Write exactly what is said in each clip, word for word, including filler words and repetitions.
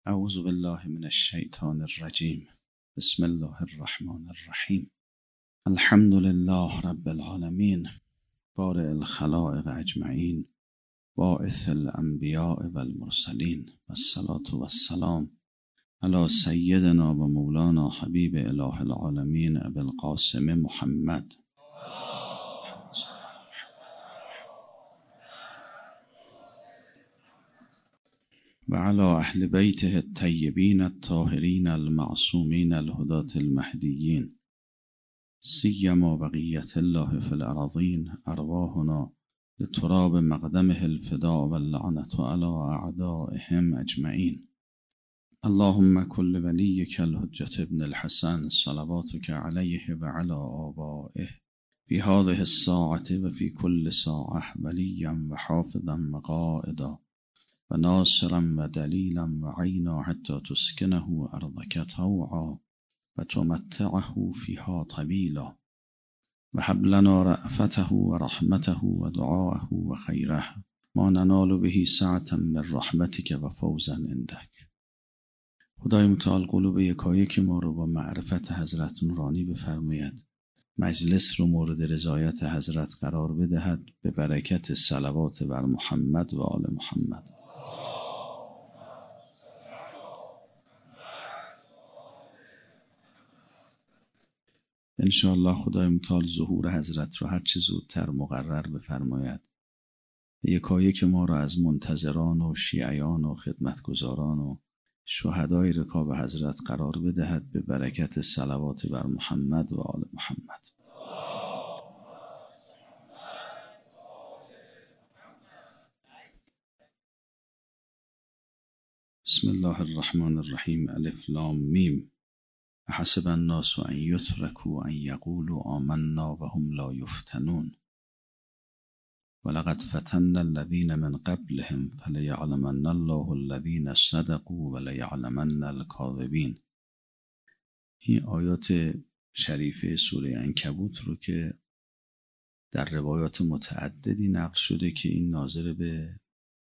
اعوذ بالله من الشیطان الرجیم. بسم الله الرحمن الرحیم. الحمد لله رب العالمین، بارئ الخلائق اجمعین، باعث الانبیاء والمرسلین، والصلاة والسلام علی سیدنا و مولانا حبیب اله العالمین ابی القاسم محمد و علی اهل بیته الطیبین الطاهرین المعصومین الهداة المهدیین، سیما بقیة الله فی الارضین، ارواحنا لتراب مقدمه الفداء واللعنة علی اعدائهم اجمعین. اللهم كل وليك الحجة ابن الحسن صلواتك عليه وعلى آبائه في هذه الساعة وفي كل ساعة وليا وحافظا وقائدا وناصرا ودليلا وعينا حتى تسكنه أرضك طوعا وتمتعه فيها طويلا وهب لنا رأفته ورحمته ودعاءه وخيره ما ننال به سعة من رحمتك و فوزا عندك. خدای متعال قلوب یکایک ما رو با معرفت حضرت نورانی بفرماید، مجلس رو مورد رضایت حضرت قرار بدهد به برکت صلوات بر محمد و آل محمد. انشاءالله خدای متعال ظهور حضرت رو هر چه زودتر مقرر بفرماید. یکایک ما رو از منتظران و شیعیان و خدمتگزاران و شهدای رکاب حضرت قرار بدهد به برکت صلوات بر محمد و آل محمد. بسم الله الرحمن الرحیم. الف لام میم. حسب الناس ان یترکوا ان یقولوا آمنا وهم لا یفتنون ولقد فتنا الذین من قبلهم فلیعلمن الله الذین صدقوا ولیعلمن الکاذبین. این آیات شریفه سوره عنکبوت رو که در روایات متعددی نقل شده که این ناظر به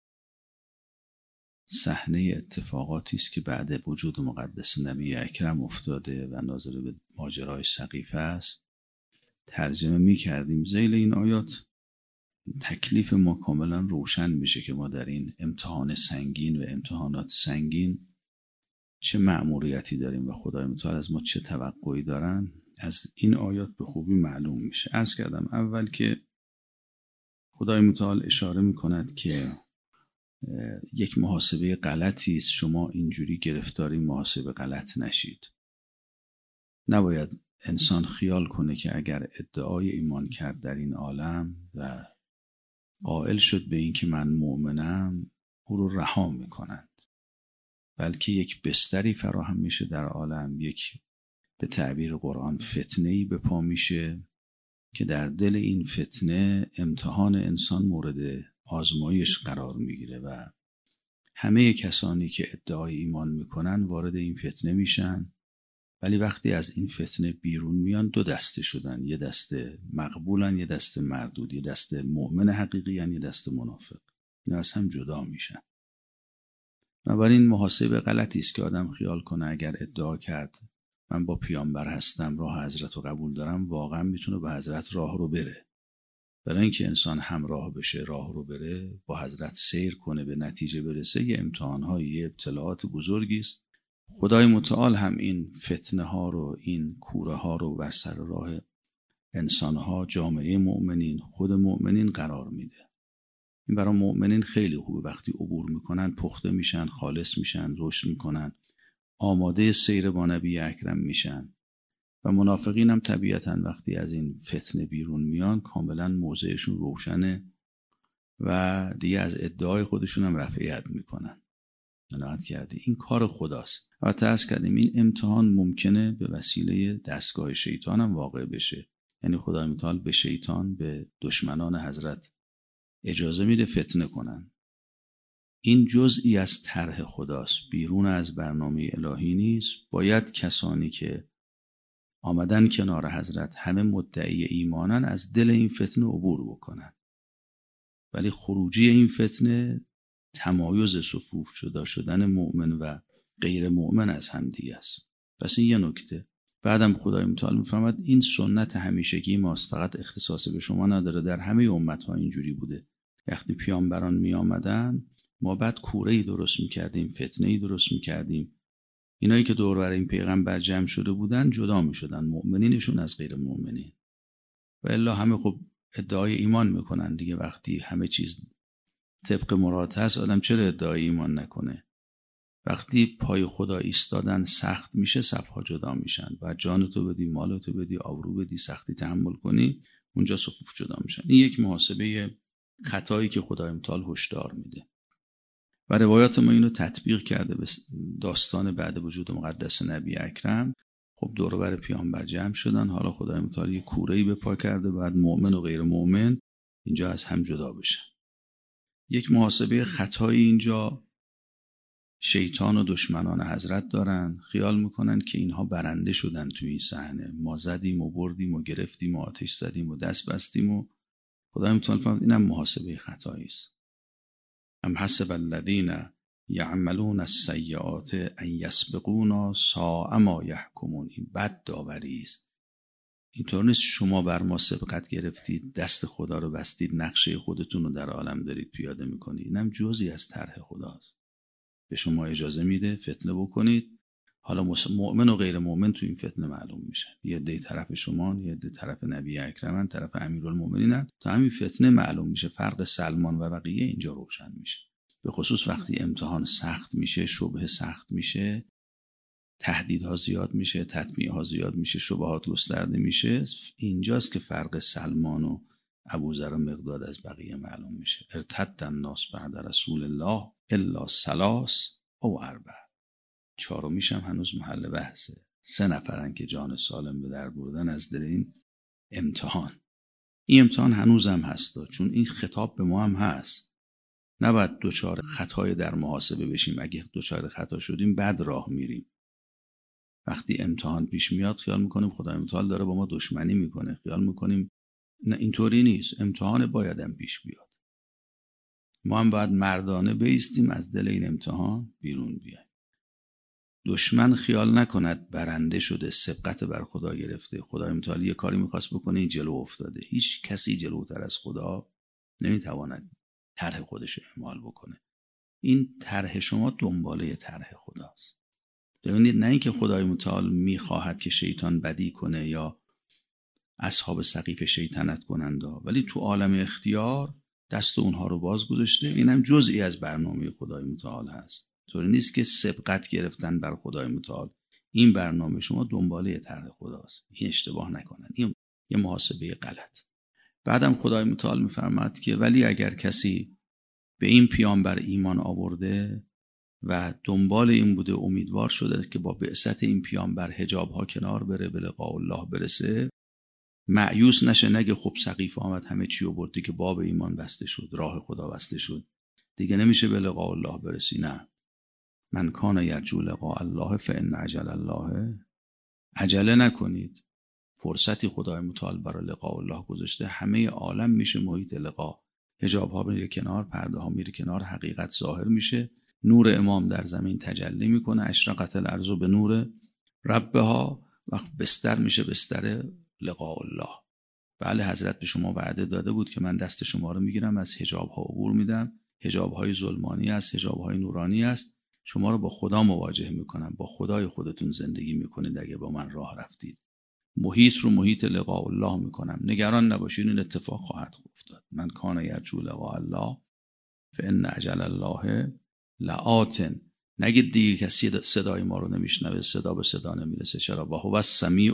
صحنه اتفاقاتی است که بعد وجود مقدس نبی اکرم افتاده و ناظر به ماجرای سقیفه است، ترجمه می کردیم. ذیل این آیات تکلیف ما کاملا روشن میشه که ما در این امتحان سنگین و امتحانات سنگین چه مأموریتی داریم و خدای متعال از ما چه توقعی دارن. از این آیات به خوبی معلوم میشه. عرض کردم اول که خدای متعال اشاره میکند که یک محاسبه غلطی است، شما اینجوری گرفتاری محاسبه غلط نشید. نباید انسان خیال کنه که اگر ادعای ایمان کرد در این عالم و قائل شد به این که من مؤمنم او رو رها میکنند، بلکه یک بستری فراهم میشه در عالم، یک به تعبیر قرآن فتنه‌ای به پا میشه که در دل این فتنه امتحان انسان مورد آزمایش قرار میگیره و همه کسانی که ادعای ایمان میکنن وارد این فتنه میشن، ولی وقتی از این فتنه بیرون میان دو دسته شدن، یه دسته مقبولن، یه دسته مردود، یه دسته مؤمن حقیقی، یه دسته منافق. اینا از هم جدا میشن. بنابراین محاسبه غلطی است که آدم خیال کنه اگر ادعا کرد من با پیامبر هستم، راه حضرت رو قبول دارم، واقعا میتونه به حضرت راه رو بره. برای اینکه انسان همراه بشه، راه رو بره، با حضرت سیر کنه، به نتیجه برسه، یه امتحان‌های، یه ابتلاعات بزرگی است. خدای متعال هم این فتنه ها رو، این کوره ها رو بر سر راه انسان ها، جامعه مؤمنین، خود مؤمنین قرار میده. این برای مؤمنین خیلی خوبه، وقتی عبور میکنن پخته میشن، خالص میشن، رشد میکنن، آماده سیر با نبی اکرم میشن. و منافقین هم طبیعتاً وقتی از این فتنه بیرون میان کاملا موضعشون روشنه و دیگه از ادعای خودشون هم رفع ید میکنن. نهایت کرده این کار خداست. و عرض کردیم این امتحان ممکنه به وسیله دستگاه شیطان هم واقع بشه. یعنی خدای متعال به شیطان، به دشمنان حضرت اجازه میده فتنه کنن. این جزئی از طرح خداست، بیرون از برنامه الهی نیست. باید کسانی که آمدن کنار حضرت همه مدعی ایمانن از دل این فتنه عبور بکنن، ولی خروجی این فتنه تمایز صفوف جدا شدن مؤمن و غیر مؤمن از همدیگه است. پس این یه نکته. بعدم خدای متعال میفرماد این سنت همیشگی ماست، فقط اختصاص به شما نداره، در همه امت‌ها اینجوری بوده. وقتی پیامبران می آمدن ما بعد کوره‌ای درست می‌کردیم، فتنه‌ای درست می‌کردیم. اینایی که دور بر این پیغمبر جمع شده بودن جدا می‌شدن، مؤمنینشون از غیر مؤمنین. و الا همه خب ادعای ایمان میکنن دیگه. وقتی همه چیز طبق مراد هست آدم چرا ادعای ایمان نکنه؟ وقتی پای خدا ایستادن سخت میشه صفها جدا میشن. بعد جانتو بدی، مالتو بدی، آبرو بدی، سختی تحمل کنی، اونجا صفوف جدا میشن. این یک محاسبه خطایی که خدای متعال هشدار میده. و روایات ما اینو تطبیق کرده به داستان بعد وجود مقدس نبی اکرم. خب دور و بر پیامبر جمع شدن، حالا خدای متعال یه کوره‌ای به پا کرده، بعد مؤمن و غیر مؤمن اینجا از هم جدا بشن. یک محاسبه خطایی اینجا شیطان و دشمنان حضرت دارن، خیال میکنن که اینها برنده شدن توی این صحنه. ما زدیم و بردیم و گرفتیم و آتش زدیم و دست بستیم و خدای متعال فهمید اینم محاسبه خطایی است. ام حسب الذین یعملون السیئات ان یسبقونا ساء ما یحکمون. این بد داوری است. اینطور نیست شما بر ما سبقت گرفتید، دست خدا رو بستید، نقشه خودتون رو در عالم دارید پیاده میکنید. اینم جزئی از طرح خداست. به شما اجازه میده فتنه بکنید. حالا مؤمن و غیر مؤمن تو این فتنه معلوم میشن. یه عده طرف شما، یه عده طرف نبی اکرمن، طرف امیرالمومنینن. تا همین فتنه معلوم میشه. فرق سلمان و بقیه اینجا روشن میشه. به خصوص وقتی امتحان سخت میشه، شبهه سخت میشه، تهدیدها زیاد میشه، تطمیعها زیاد میشه، شبهات گسترده میشه، اینجاست که فرق سلمان و ابوذر و مقداد از بقیه معلوم میشه. ارتد الناس بعد رسول الله الا ثلاث او اربع. چهارمیش هم هنوز محل بحثه. سه نفرن که جان سالم به در بردن از در این امتحان. این امتحان هنوز هم هستا، چون این خطاب به ما هم هست. نباید دوچار خطای در محاسبه بشیم. اگه دوچار خطا شدیم بعد راه میریم. وقتی امتحان پیش میاد خیال میکنیم خدای متعال داره با ما دشمنی میکنه. خیال میکنیم نه، اینطوری نیست. امتحان بایدم پیش بیاد. ما هم باید مردانه بایستیم از دل این امتحان بیرون بیایم. دشمن خیال نکند برنده شده، سبقت بر خدا گرفته. خدای متعال یه کاری میخواست بکنه این جلو افتاده. هیچ کسی جلوتر از خدا نمیتواند طرح خودش رو اعمال بکنه. این طرح شما دنباله طرح خداست. ببینید، نه اینکه خدای متعال میخواهد که شیطان بدی کنه یا اصحاب سقیف شیطنت کنند، ولی تو عالم اختیار دست اونها رو باز گذاشته. اینم جزئی از برنامه خدای متعال هست. طوری نیست که سبقت گرفتن بر خدای متعال. این برنامه شما دنباله طرح خداست. این اشتباه نکنن. این یه محاسبه غلط. بعدم خدای متعال میفرماد که ولی اگر کسی به این پیامبر ایمان آورده و دنبال این بوده، امیدوار شده که با بعثت این پیامبر حجاب‌ها کنار بره، به لقاء الله برسه، مایوس نشه، نگه خب سقیف آمد همه چی رو برد که باب ایمان بسته شد، راه خدا بسته شد، دیگه نمیشه به لقاء الله برسی. نه، من کان یرجو لقاء الله فان عجل الله. عجله نکنید. فرصتی خدای متعال برای لقاء الله گذاشته. همه عالم میشه محیط لقاء. حجاب‌ها میره کنار، پرده ها میره کنار، حقیقت ظاهر میشه. نور امام در زمین تجلی میکنه. اشرقت الارض به نور ربها. وقت بستر میشه بستر لقاء الله. بله، حضرت به شما وعده داده بود که من دست شما رو میگیرم، از حجاب‌ها عبور میدم. حجاب‌های ظلمانی است، حجاب‌های نورانی است. شما رو با خدا مواجه میکنم. با خدای خودتون زندگی میکنید اگه با من راه رفتید. محیط رو محیط لقاء الله میکنم. نگران نباشید، این اتفاق خواهد افتاد. من کان یرجو لقاء الله فان اجل الله لآت. نگید دیگه کسی صدای ما رو نمیشنوه، صدا به صدا نمیرسه. چرا؟ و هو السمیع،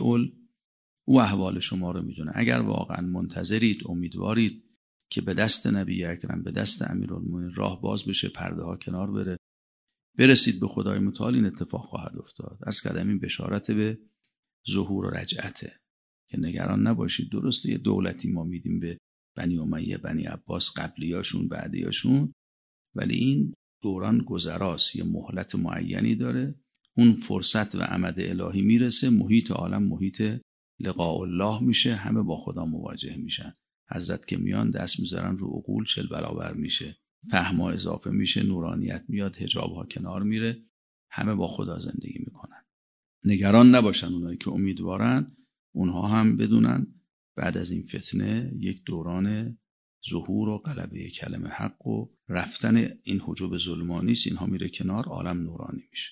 او احوال شما رو میدونه. اگر واقعا منتظرید، امیدوارید که به دست نبی اکرم، به دست امیرالمومنین راه باز بشه، پرده ها کنار بره، برسید به خدای متعال، این اتفاق خواهد افتاد. از قدم این بشارت به ظهور و رجعته که نگران نباشید. درسته یه دولتی ما میدیم به بنی امیه، بنی عباس، قبلیاشون، بعدیاشون، ولی این دوران گذراست. یه مهلت معینی داره. اون فرصت و عمد الهی میرسه، محیط عالم محیط لقاء الله میشه، همه با خدا مواجه میشن. حضرت که میان دست میذارن رو عقول، چل برابر میشه، فهم ها اضافه میشه، نورانیت میاد، حجاب ها کنار میره. همه با خدا زندگی میکنن. نگران نباشن اونایی که امیدوارن، اونها هم بدونن بعد از این فتنه یک دوران ظهور و غلبه کلمه حق و رفتن این حجب ظلمانی است. اینها میره کنار، عالم نورانی میشه.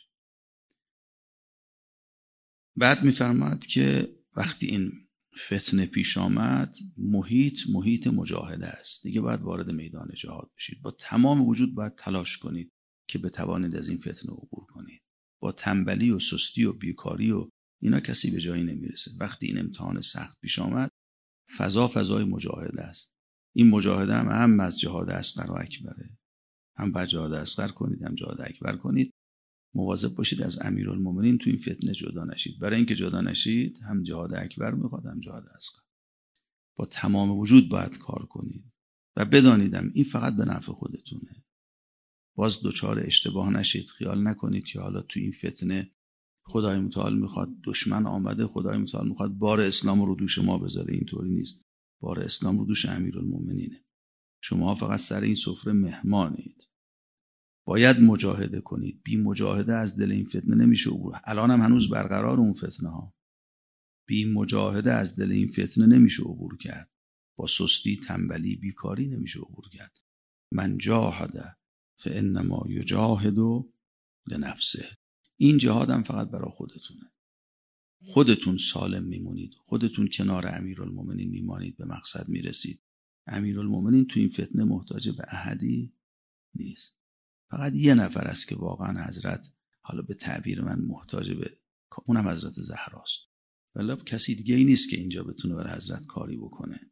بعد میفرماد که وقتی این فتنه پیش آمد، محیط محیط مجاهده است. دیگه باید وارد میدان جهاد بشید. با تمام وجود باید تلاش کنید که بتوانید از این فتنه عبور کنید. با تنبلی و سستی و بیکاری و اینا کسی به جایی نمیرسه. وقتی این امتحان سخت پیش آمد، فضا فضای مجاهده است. این مجاهده هم هم از جهاد اصغر و اکبره. هم باید جهاد اصغر کنید، هم جهاد اکبر کنید. مواظب باشید از امیرالمومنین تو این فتنه جدا نشید. برای اینکه جدا نشید، هم جهاد اکبر میخواد، هم جهاد اصغر. با تمام وجود باید کار کنید و بدانیدم این فقط به نفع خودتونه. باز دوچار اشتباه نشید. خیال نکنید که حالا تو این فتنه خدای متعال میخواد، دشمن آمده، خدای متعال میخواد بار اسلام رو دوش ما بذاره. اینطوری نیست. بار اسلام رو دوش امیرالمومنینه. شما فقط سر این سفره مهمانید. باید مجاهده کنید. بی مجاهده از دل این فتنه نمیشه عبور. الان هم هنوز برقرار اون فتنه ها. بی مجاهده از دل این فتنه نمیشه عبور کرد. با سستی، تنبلی، بیکاری نمیشه عبور کرد. من جاهد فانما یجاهد لنفسه. این جهاد هم فقط برای خودتونه. خودتون سالم میمونید، خودتون کنار امیرالمومنین میمانید، به مقصد میرسید. امیرالمومنین تو این فتنه محتاج به احدی نیست. فقط یه نفر است که واقعا حضرت، حالا به تعبیر من، محتاج به، اونم حضرت زهراست. ولی کسی دیگه ای نیست که اینجا بتونه برای حضرت کاری بکنه.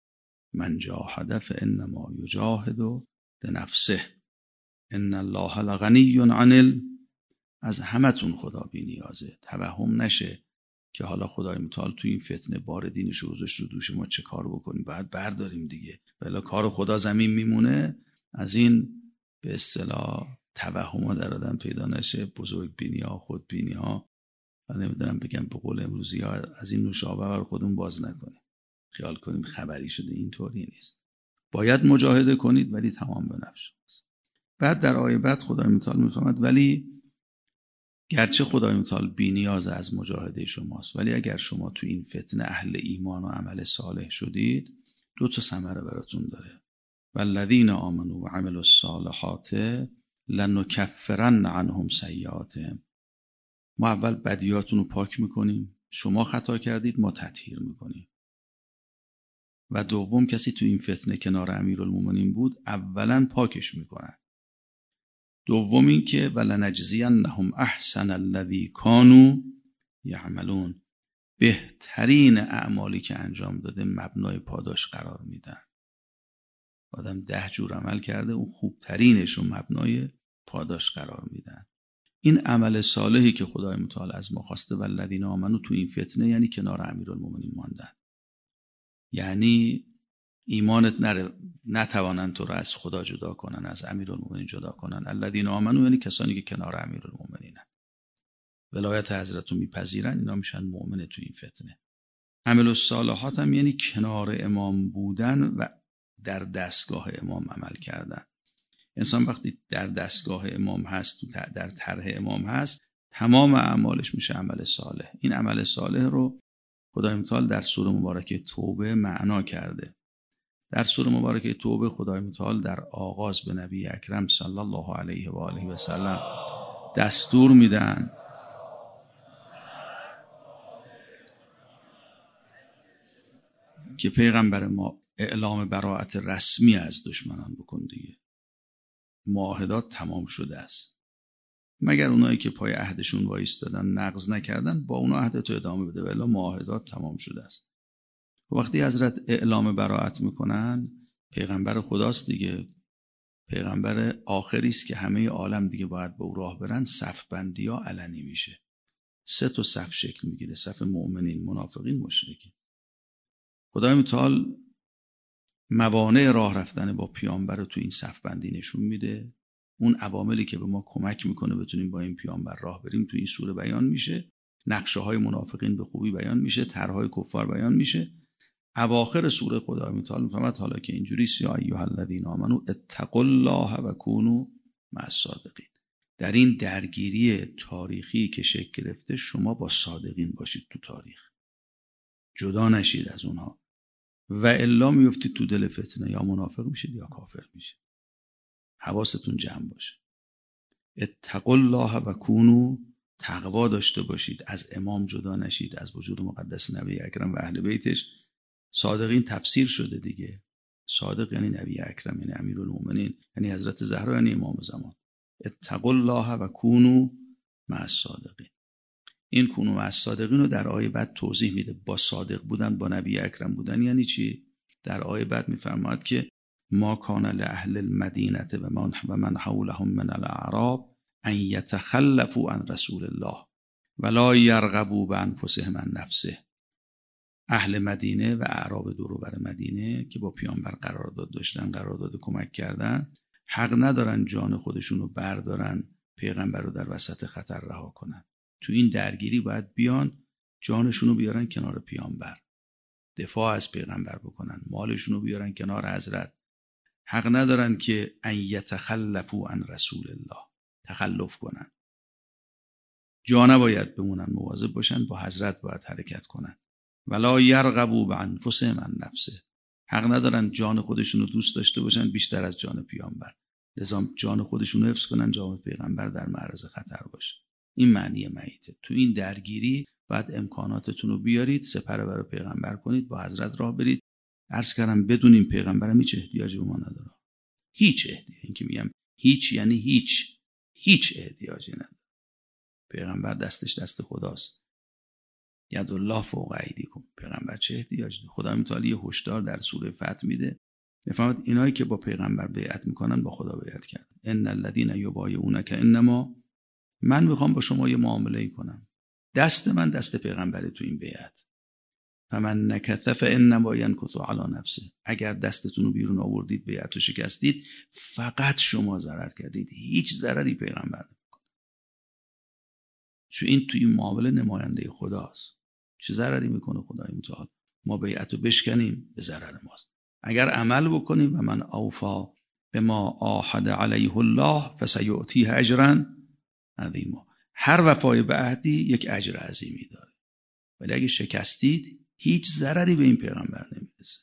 من جاهد فانما یجاهد لنفسه ان الله لغنی عن، از همتون خدا بی نیازه. توهم نشه که حالا خدای متعال تو این فتنه بار دینش و رو دوش ما چه کار بکنیم، باید برداریم دیگه. ولی کار خدا زمین میمونه. از این به اصطلاح توهم‌ها در آدم پیدا نشه، بزرگ بینی ها، خود بینی ها. من نمیدونم بگم به قول امروزی ها، از این نوشابه بر خودمون باز نکنیم. خیال کنیم خبری شده، اینطوری نیست. باید مجاهده کنید ولی تمام به نفس شماست. بعد در آیه بعد خدای متعال میفرماید ولی گرچه خدای متعال بی نیاز از مجاهده شماست، ولی اگر شما تو این فتنه اهل ایمان و عمل صالح شدید، دو تا ثمره براتون داره. والذین آمنوا و عملوا الصالحات لنکفرن عنهم سیئاتهم. ما اول بدیاتون رو پاک میکنیم. شما خطا کردید، ما تطهیر میکنیم. و دوم کسی تو این فتنه کنار امیرالمومنین بود، اولا پاکش میکنن. دوم این که ولنجزینهم احسن الذی کانوا یعملون. بهترین اعمالی که انجام داده مبنای پاداش قرار میدن. آدم ده جور عمل کرده، اون خوبترینش رو مبنای پاداش قرار میدن. این عمل صالحی که خدای متعال از ما خواسته والذین آمنوا تو این فتنه، یعنی کنار امیرالمومنین ماندن. یعنی ایمانت نره نتوانن تو رو از خدا جدا کنن، از امیرالمومنین جدا کنن. الذین آمنوا یعنی کسانی که کنار امیرالمومنینن، ولایت حضرت رو میپذیرن، اینا میشن مؤمن تو این فتنه. عمل الصالحات هم یعنی کنار امام بودن و در دستگاه امام عمل کردن. انسان وقتی در دستگاه امام هست، در طرح امام هست، تمام اعمالش میشه عمل صالح. این عمل صالح رو خدای متعال در سوره مبارکه توبه معنا کرده. در سوره مبارکه توبه خدای متعال در آغاز به نبی اکرم صلی الله علیه و آله و سلم دستور میدن که پیغمبر ما اعلام براءت رسمی از دشمنان بکن دیگه. معاهدات تمام شده است. مگر اونایی که پای عهدشون وایستادن نقض نکردن، با اون عهدتو ادامه بده، ولی معاهدات تمام شده است. وقتی حضرت اعلام براءت میکنن، پیغمبر خداست دیگه، پیغمبر آخری است که همه عالم دیگه باید به او راه برن. صف بندی ها علنی میشه. سه تا صف شکل میگیره: صف مؤمنین، منافقین، مشرکین. خدای متعال موانع راه رفتن با پیامبر رو تو این صف بندی نشون میده. اون عواملی که به ما کمک میکنه بتونیم با این پیامبر راه بریم تو این سوره بیان میشه. نقشه های منافقین به خوبی بیان میشه، طرحهای کفار بیان میشه. اواخر سوره خدای متعال میفرماید حالا که اینجوری است، یا ایها الذین آمنوا اتقوا الله و کونوا مع الصادقین. در این درگیری تاریخی که شکل گرفته شما با صادقین باشید تو تاریخ، جدا نشید از اونها و الا میفتید تو دل فتنه، یا منافق میشید یا کافر میشید. حواستون جمع باشه. اتقوا الله و کونوا، تقوا داشته باشید، از امام جدا نشید، از وجود مقدس نبی اکرم و اهل بیتش. صادقین تفسیر شده دیگه. صادق یعنی نبی اکرم، یعنی امیرالمومنین، یعنی حضرت زهرا، یعنی امام زمان. اتقوا الله و کونوا مع الصادقین. این کونوا مع الصادقین رو در آیه بعد توضیح میده. با صادق بودن، با نبی اکرم بودن یعنی چی؟ در آیه بعد میفرماد که ما کان لاهل المدینه و من و من حولهم من الاعراب ان یتخلفوا عن رسول الله ولا یرغبوا بانفسهم عن نفسه. اهل مدینه و اعراب دور و بر مدینه که با پیامبر قرارداد داشتن، قرارداد کمک کردن، حق ندارن جان خودشون رو بردارن پیغمبر رو در وسط خطر رها کنن. تو این درگیری باید بیان جانشون رو بیارن کنار پیامبر، دفاع از پیغمبر بکنن، مالشون رو بیارن کنار حضرت. حق ندارن که ان یتخلفوا عن رسول الله، تخلف کنن. جا نباید بمونن، مواظب باشن، با حضرت باید حرکت کنن. ولا یرغبوا بانفسهم عن نفسه. حق ندارن جان خودشون رو دوست داشته باشن بیشتر از جان پیامبر. لذا جان خودشون رو حفظ کنن، جان پیغمبر در معرض خطر باشه. این معنی معیته. تو این درگیری باید امکاناتتون رو بیارید، سپر برای پیغمبر کنید، با حضرت راه برید. عرض کردم بدونیم پیغمبرم هیچ احتیاجی به ما نداره. هیچ احتیاجی، این که میگم هیچ یعنی هیچ هیچ احتیاجی نداره. پیغمبر دستش دست خداست. ید الله فوق ایدیکم. پیغمبر چه احتیاجی داره؟ خدا متعال یه هشدار در سوره فتح میده، میفهمید اینایی که با پیغمبر بیعت میکنن با خدا بیعت کردن. ان الذين یبایعونک انما، من میخوام با شما یه معامله کنم، دست من دست پیغمبره تو این بیعت. فمن نکث فانما ینکث علی نفسه. اگر دستتون رو بیرون آوردید، بیعت رو شکستید، فقط شما ضرر کردید، هیچ ضرری پیغمبر نمیکنه. چون این توی این معامله نماینده خداست. چه ضرری میکنه خدای متعال؟ ما بیعت رو بشکنیم به ضرر ماست. اگر عمل بکنیم و من اوفا به ما عاهد علیه الله فسیؤتیه اجرا عظیما. هر وفای به عهدی یک اجر عظیمی داره. ولی اگه شکستید هیچ ضرری به این پیغمبر نمیرسه.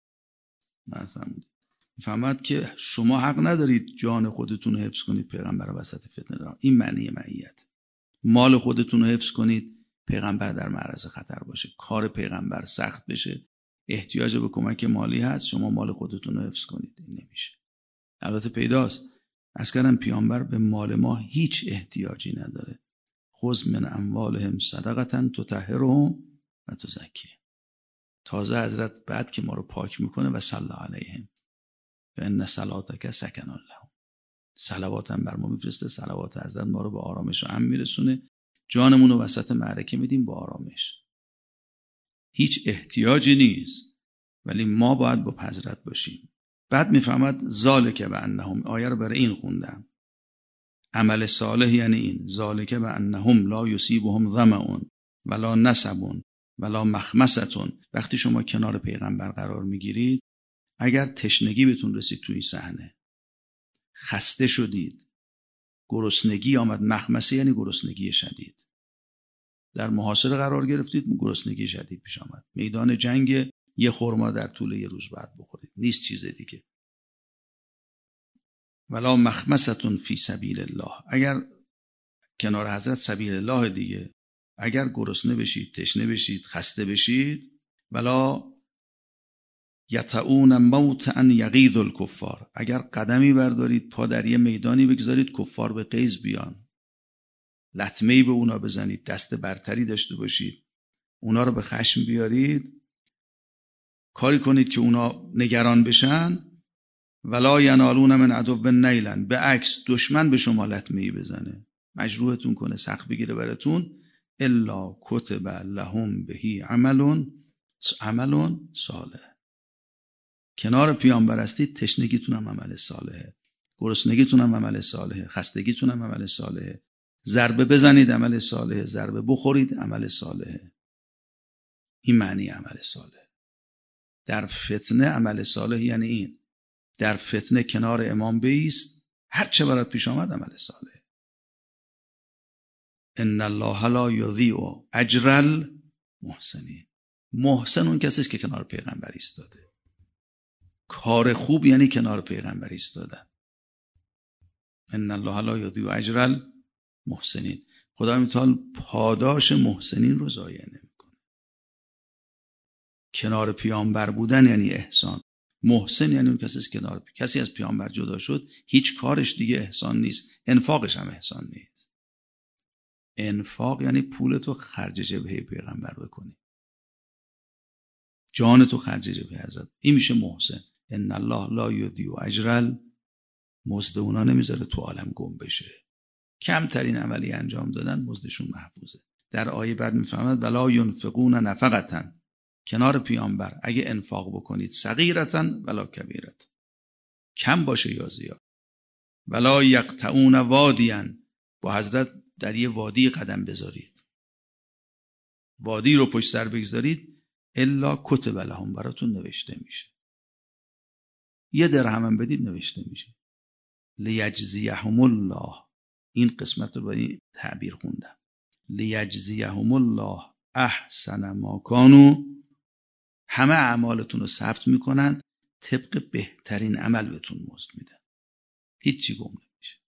نفهمید؟ میفهمد که شما حق ندارید جان خودتون رو حفظ کنید، پیغمبر رو وسط فتنه دارید. این معنی معیت. مال خودتون رو حفظ کنید، پیغمبر در معرض خطر باشه، کار پیغمبر سخت بشه، احتیاج به کمک مالی هست، شما مال خودتون رو حفظ کنید. این نمیشه. البته پیداست از کردم پیامبر به مال ما هیچ احتیاجی نداره. خذ من اموالهم صدقه تطهرهم و تزکی. تازه حضرت بعد که ما رو پاک میکنه و صلی علیهم فان صلاتک سکن لهم، صلوات هم بر ما میفرسته. صلوات حضرت ما رو به آرامش و امن میرسونه. جانمون رو وسط معرکه میدیم با آرامش. هیچ احتیاجی نیست، ولی ما باید با حضرت باشیم. بعد میفهمد ذالک بانهم، آیه رو برای این خوندم. عمل صالح یعنی این. ذالک بانهم لا یصیبهم ظمأ ولا نصب ولا مخمصه. وقتی شما کنار پیغمبر قرار میگیرید، اگر تشنگی بهتون رسید تو این صحنه، خسته شدید، گرسنگی آمد، مخمصه یعنی گرسنگی شدید، در محاصره قرار گرفتید، گرسنگی شدید پیش آمد، میدان جنگ، یه خرما در طول یه روز بعد بخورید، نیست چیز دیگه. ولا مخمصه فی سبیل الله، اگر کنار حضرت سبیل الله دیگه، اگر گرسنه بشید، تشنه بشید، خسته بشید، ولا یطعون موطئا یغیظ الکفار، اگر قدمی بردارید، پا در یه میدانی بگذارید، کفار به غیظ بیان، لطمه‌ای به اونا بزنید، دست برتری داشته باشید، اونا رو به خشم بیارید، کاری کنید که اونا نگران بشن. ولا ینالون من عدو نیلا، به عکس دشمن به شما لطمه‌ای بزنه، مجروحتون کنه، سخت بگیره براتون، الا کتب لهم بهی عمل عمل صالح. کنار پیامبر هستید، تشنگیتون هم عمل صالحه، گرسنگیتون هم عمل صالحه، خستگیتون هم عمل صالحه، ضربه بزنید عمل صالحه، ضربه بخورید عمل صالحه. این معنی عمل صالح. در فتنه عمل صالح یعنی این. در فتنه کنار امام بایست، هر چه برات پیش آمد عمل صالح. ان الله لا یضیع اجر المحسنین. محسن اون کسی است که کنار پیغمبر ایستاده. کار خوب یعنی کنار پیغمبر ایستادن. ان الله لا یضیع اجر المحسنین. خدا متعال پاداش محسنین رو ضایع نمیکنه. کنار پیامبر بودن یعنی احسان. محسن یعنی اون کسی است که کنار کسی از پیامبر جدا شد، هیچ کارش دیگه احسان نیست، انفاقش هم احسان نیست. انفاق یعنی پولتو خرج جبهه پیغمبر بکنی، جانتو خرج جبهه حضرت. این میشه محسن. ان الله لا یضیع اجر، مزد اونا نمیذاره تو عالم گم بشه. کمترین عملی انجام دادن مزدشون محفوظه. در آیه بعد میفرماید ولا ینفقون نفقة، کنار پیامبر اگه انفاق بکنید صغیرة ولا کبیرة، کم باشه یا زیاد. ولا یقطعون وادیا، با حضرت در یه وادی قدم بذارید، وادی رو پشت سر بگذارید، الا کتب لهم، براتون نوشته میشه. یه درهم هم بدید نوشته میشه. لیجزیهم الله، این قسمت رو با این تعبیر خوندم، لیجزیهم الله احسن ما کانوا، همه اعمالتون رو ثبت میکنن، طبق بهترین عمل بهتون مزد میدن، هیچی گم نمیشه.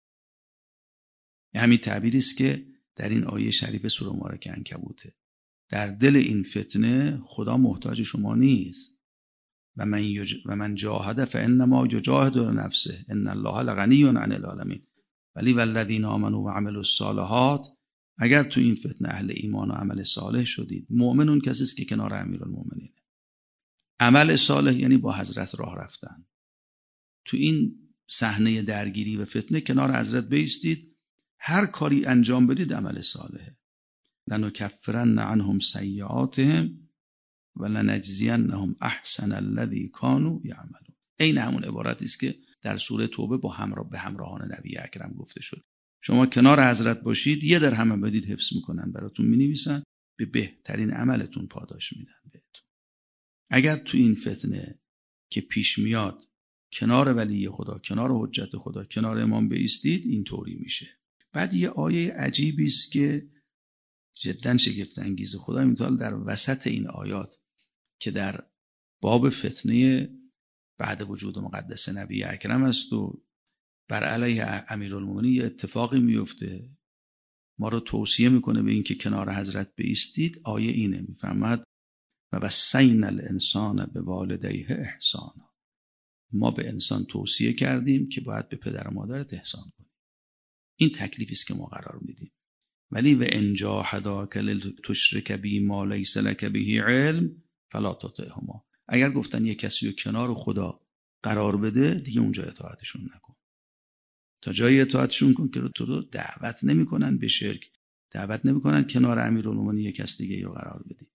همین تعبیری است که در این آیه شریف سوره مبارکه عنکبوته. در دل این فتنه خدا محتاج شما نیست. و من یج... و من جاهد فانما یجاهد لنفسه ان الله لغنی عن العالمین. ولی والذین آمنوا و عملوا الصالحات، اگر تو این فتنه اهل ایمان و عمل صالح شدید، مؤمن اون کسی است که کنار امیرالمومنین. عمل صالح یعنی با حضرت راه رفتن. تو این صحنه درگیری و فتنه کنار حضرت بایستید، هر کاری انجام بدید عمل صالحه. لنکفرن عنهم سیئاتهم ولنجزینهم احسن الذی کانوا یعملون. این همون عبارتی است که در سوره توبه با همراه به همراهان نبی اکرم گفته شد. شما کنار حضرت باشید، یه درهم بدید حفظ میکنن، براتون مینویسن، به بهترین عملتون پاداش میدن بهتون. اگر تو این فتنه که پیش میاد کنار ولی خدا، کنار حجت خدا، کنار امام بایستید، این طوری میشه. بعد یه آیه عجیبی است که جدا شگفت انگیزه. خدا متعال در وسط این آیات که در باب فتنه بعد وجود مقدس نبی اکرم است و بر علیه امیرالمومنین یه اتفاقی میفته، ما رو توصیه میکنه به این که کنار حضرت بایستید. آیه اینه، میفرماد و وصینا الانسان بوالدیه احسانا، ما به انسان توصیه کردیم که باید به پدر و مادرت احسان کنی. این تکلیفی است که ما قرار میدیم. ولی و ان جاهداک لتشرک بی ما لیس لک به علم فلا تطعهما، اگر گفتن یک کسی رو کنار خدا قرار بده، دیگه اونجا اطاعتشون نکن. تا جایی اطاعتشون کن که تو رو دعوت نمیکنن به شرک، دعوت نمیکنن کنار امیرالمومنین یک کس دیگه رو قرار بدی.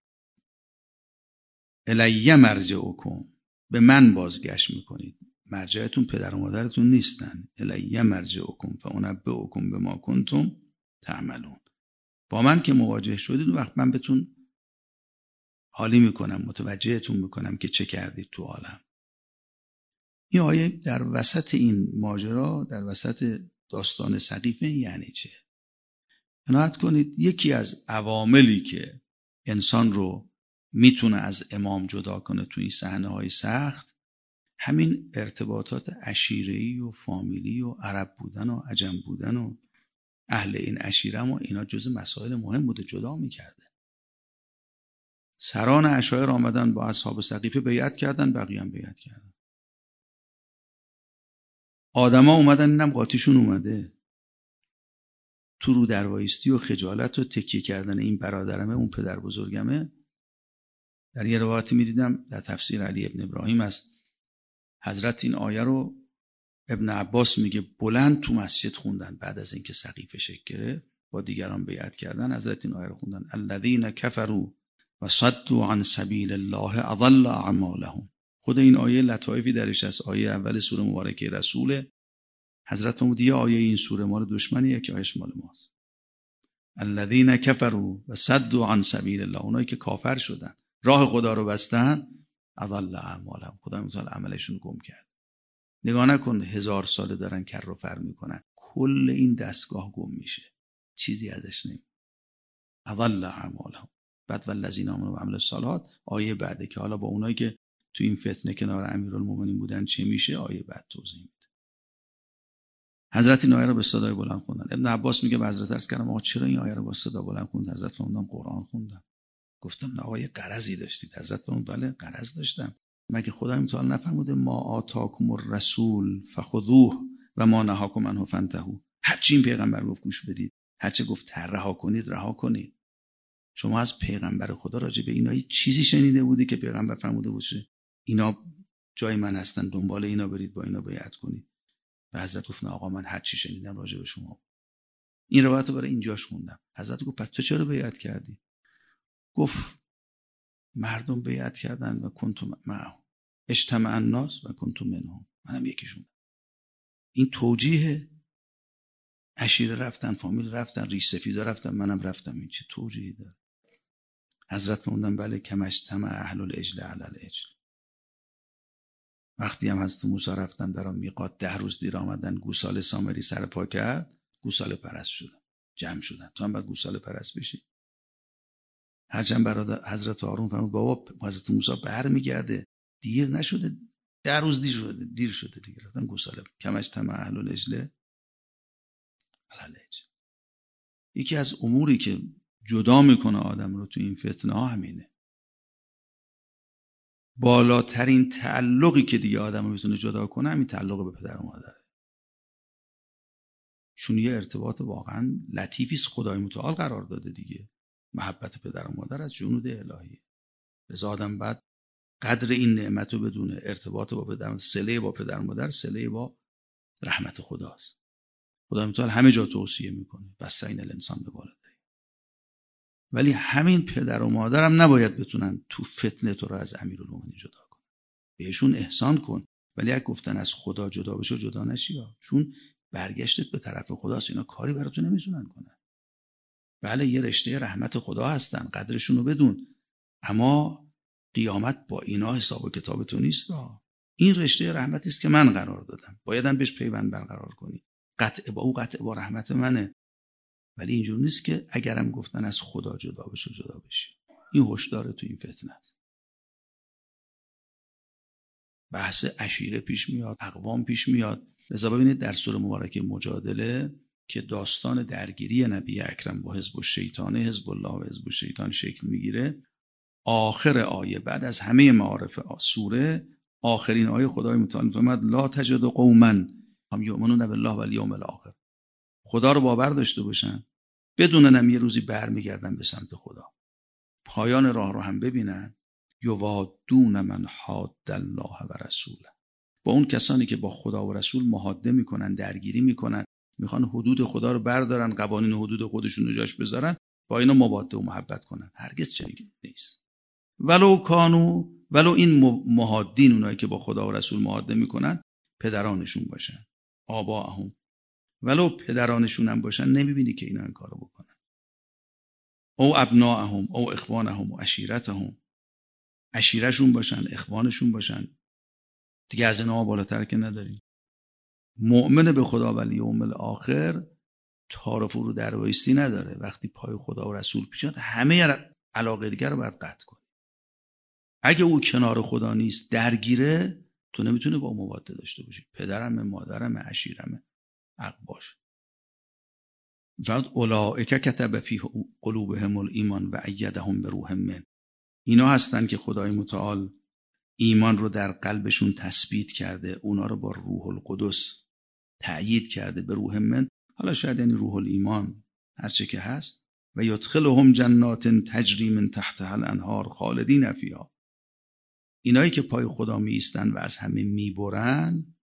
الی مرجعکم، به من بازگشت میکنید. مرجعتون پدر و مادرتون نیستن. الی مرجعکم فانبئکم بما کنتم تعملون. با من که مواجه شدید، وقت من بهتون حالی میکنم، متوجهتون میکنم که چه کردید تو عالم. این آیه در وسط این ماجرا، در وسط داستان سقیفه، یعنی چه؟ عنایت کنید یکی از عواملی که انسان رو میتونه از امام جدا کنه تو این صحنه‌های سخت، همین ارتباطات عشیره‌ای و فامیلی و عرب بودن و عجم بودن و اهل این عشیره، و اینا جز مسائل مهم بوده، جدا میکرده. سران عشایر آمدن با اصحاب سقیفه بیعت کردن، بقیه هم بیعت کردن. آدما اومدن، اینم قاطیشون اومده، تو رو دروایستی و خجالت و تکیه کردن این برادرمه، اون پدر بزرگمه. در یه روایتی میدیدم در تفسیر علی ابن ابراهیم است، حضرت این آیه رو، ابن عباس میگه بلند تو مسجد خوندن بعد از اینکه سقیفه شکل گرفت، با دیگران بیعت کردن، حضرت این آیه رو خوندن الذین کفروا و صدوا عن سبیل الله اضل اعمالهم. خود این آیه لطایفی درش از آیه اول سوره مبارکه رسول حضرت فرمود یه آیه این سوره ما رو دشمنی، یکی آیش مال ماست. الذین کفروا و صدوا عن سبیل الله، اونایی که کافر شدن، راه خدا رو بستن، اضل اعمالهم، خدا متعال عملشون گم کرد. نگاه نکن هزار ساله دارن کر و فر میکنن، کل این دستگاه گم میشه، چیزی ازش نمیشه. اضل اعمالهم. بعد والذین آمنوا و عملوا الصالحات آیه بعده که حالا با اونایی که تو این فتنه کنار امیرالمومنین بودن چه میشه، آیه بعد توضیح میده. حضرت این آیه رو به صدای بلند خوندن. ابن عباس میگه به حضرت عرض کردم آقا چرا این آیه رو با صدا بلند خوند؟ حضرت فرمودن قرآن خوندم. گفتم نه آقا یه غرضی داشتید. حضرت فرمود بله غرض داشتم. مگه خدای متعال نفرموده ما آتاکم الرسول فخذوه و ما نهاکم عنه فانتهوا؟ هر چی این پیغمبر گفت گوش بدید، هر چه گفت رها کنید رها کنید. شما از پیغمبر خدا راجع به اینا چیزی شنیده بودی که پیغمبر فرموده باشه اینا جای من هستن، دنبال اینا برید، با اینا بیعت کنید؟ و حضرت گفت نه آقا من هر چی شنیدم راجع به شما. این روایت رو برای اینجاش خوندم. حضرت گفت پس تو چرا بیعت کردی؟ گفت مردم بیعت کردن و کنتم معهم، اجتمع الناس و کنتم منهم، منم یکیشون. این توجیه عشیره رفتن، فامیل رفتن، ریش سفیدا رفتن، منم رفتم. این چه توجیهی داره؟ حضرت فرمودن بله کما اجتمع اهل العجل علی العجل. وقتی هم حضرت موسی رفتن در آن میقات ده روز دیر آمدن، گوساله سامری سر پا کرد، گوساله پرست شدن، جمع شدن. تو هم باید گوساله پرست بشی. هرچند برادر حضرت هارون فرمود بابا حضرت موسی برمیگرده، دیر نشده، ده روز دیر شده، دیر شده دیگه. رفتن گوساله. کما اجتمع اهل العجل علی العجل. یکی از اموری که جدا میکنه آدم رو تو این فتنه ها همینه. بالاترین تعلقی که دیگه آدم رو میتونه جدا کنه همین تعلق به پدر و مادره. چون یه ارتباط واقعا لطیفی است خدای متعال قرار داده دیگه. محبت پدر و مادر از جنود الهیه. لذا آدم بعد قدر این نعمت رو بدونه. ارتباط با پدر، صله با پدر و مادر صله با رحمت خداست. خدای متعال همه جا توصیه میکنه وصینا الانسان بوالدیه. ولی همین پدر و مادر هم نباید بتونن تو فتنه تو رو از امیرالمومنین جدا کنن. بهشون احسان کن، ولی اگه گفتن از خدا جدا بشو جدا نشی، چون برگشتت به طرف خداست. اینا کاری براتون نمیتونن کنن. بله یه رشته رحمت خدا هستن، قدرشون رو بدون، اما قیامت با اینا حساب و کتاب تو نیست. این رشته رحمتی است که من قرار دادم، بایدم بهش پیوند برقرار کنی. قطع با او قطع با رحمت منه. ولی اینجور نیست که اگرم گفتن از خدا جدا بشو جدا بشی. این هشدار تو این فتنه است. بحث عشیره پیش میاد، اقوام پیش میاد. لذا ببینید در سوره مبارکه مجادله که داستان درگیری نبی اکرم با حزب الشیطان، حزب الله و حزب الشیطان شکل میگیره. آخر آیه بعد از همه معارف سوره، آخرین آیه خدای متعال میفرماید لا تجد قوما هم یؤمنون بالله والیوم الاخر. خدا رو باور داشته باشن، بدونن هم یه روزی برمیگردن به سمت خدا، پایان راه رو هم ببینن. یوادون من حاد الله و رسوله. با اون کسانی که با خدا و رسول محاده میکنن، درگیری میکنن، میخوان حدود خدا رو بردارن، قوانین حدود خودشون رو جاش بذارن، با اینا مواده و محبت کنن. هرگز چنین نیست. ولو کانو، ولو این محادین، اونایی که با خدا و رسول محاده میکنن، پدرانشون باشن، آباهم، ولو پدرانشون هم باشن، نمیبینی که اینا این کارو بکنن. او ابناهم او اخوانهم و عشیرتهم، عشیرشون باشن، اخوانشون باشن، دیگه از اینا بالاتر که نداریم. مؤمن به خدا و یوم الاخر تعارف رو در وایستی نداره. وقتی پای خدا و رسول پیشاد همه علاقه دیگر رو باید قطع کنی. اگه او کنار خدا نیست، درگیره، تو نمیتونه با مواده داشته باشی. پدرم، مادرم، عشیرم، اقباش. فقط اولئک کتب فی قلوبهم الایمان و ایدهم بروح من. اینا هستن که خدای متعال ایمان رو در قلبشون تثبیت کرده، اونا رو با روح القدس تأیید کرده، به روح من، حالا شاید یعنی روح الایمان، هرچه که هست. و یدخلهم جنات تجری من تحتها الانهار خالدین فیها. اینایی که پای خدا می ایستن و از همه میبرن،